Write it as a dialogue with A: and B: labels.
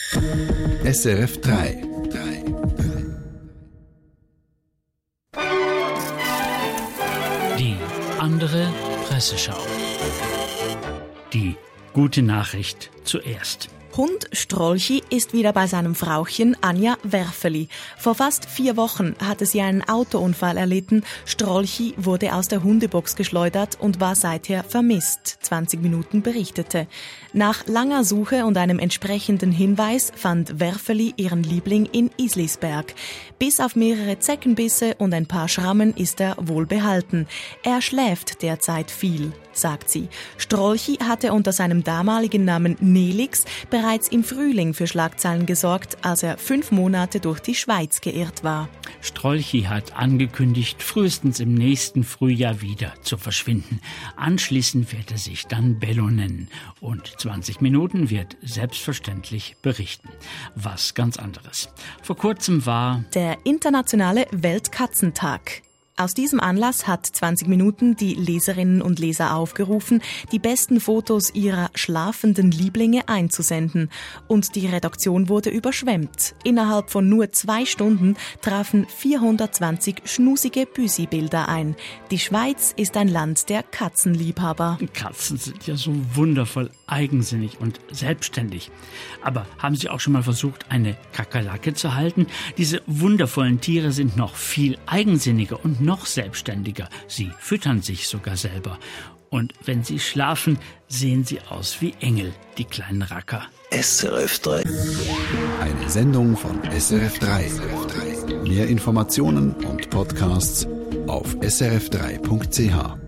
A: SRF 3.
B: Die andere Presseschau. Die gute Nachricht zuerst.
C: Hund Strolchi ist wieder bei seinem Frauchen Anja Werfeli. Vor fast 4 Wochen hatte sie einen Autounfall erlitten. Strolchi wurde aus der Hundebox geschleudert und war seither vermisst, 20 Minuten berichtete. Nach langer Suche und einem entsprechenden Hinweis fand Werfeli ihren Liebling in Islisberg. Bis auf mehrere Zeckenbisse und ein paar Schrammen ist er wohlbehalten. Er schläft derzeit viel, sagt sie. Strolchi hatte unter seinem damaligen Namen Nelix bereits im Frühling für Schlagzeilen gesorgt, als er 5 Monate durch die Schweiz geirrt war.
B: Strolchi hat angekündigt, frühestens im nächsten Frühjahr wieder zu verschwinden. Anschließend wird er sich dann Bello nennen. Und 20 Minuten wird selbstverständlich berichten. Was ganz anderes. Vor kurzem war
C: der internationale Weltkatzentag. Aus diesem Anlass hat 20 Minuten die Leserinnen und Leser aufgerufen, die besten Fotos ihrer schlafenden Lieblinge einzusenden. Und die Redaktion wurde überschwemmt. Innerhalb von nur 2 Stunden trafen 420 schnusige Büsi-Bilder ein. Die Schweiz ist ein Land der Katzenliebhaber.
B: Katzen sind ja so wundervoll eigensinnig und selbstständig. Aber haben Sie auch schon mal versucht, eine Kakerlake zu halten? Diese wundervollen Tiere sind noch viel eigensinniger und noch selbstständiger. Sie füttern sich sogar selber. Und wenn sie schlafen, sehen sie aus wie Engel, die kleinen Racker.
A: SRF 3. Eine Sendung von SRF 3. Mehr Informationen und Podcasts auf srf3.ch.